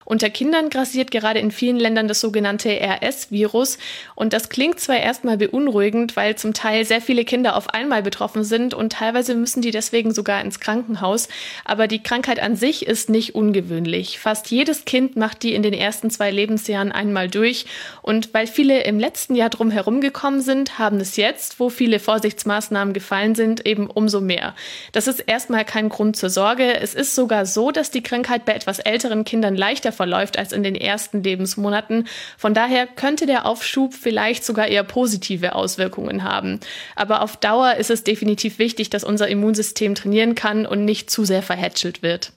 Unter Kindern grassiert gerade in vielen Ländern das sogenannte RS-Virus. Und das klingt zwar erstmal beunruhigend, weil zum Teil sehr viele Kinder auf einmal betroffen sind und teilweise müssen die deswegen sogar ins Krankenhaus. Aber die Krankheit an sich ist nicht ungewöhnlich. Fast jedes Kind macht die in den ersten 2 Lebensjahren einmal durch. Und weil viele im letzten Jahr drum herum gekommen sind, haben es jetzt, wo viele Vorsichtsmaßnahmen gefallen sind, eben umso mehr. Das ist erstmal kein Grund zur Sorge. Es ist sogar so, dass die Krankheit bei etwas älteren Kindern leichter verläuft als in den ersten Lebensmonaten. Von daher könnte der Aufschub vielleicht sogar eher positive Auswirkungen haben. Aber auf Dauer ist es definitiv wichtig, dass unser Immunsystem trainieren kann und nicht zu sehr verhätschelt wird.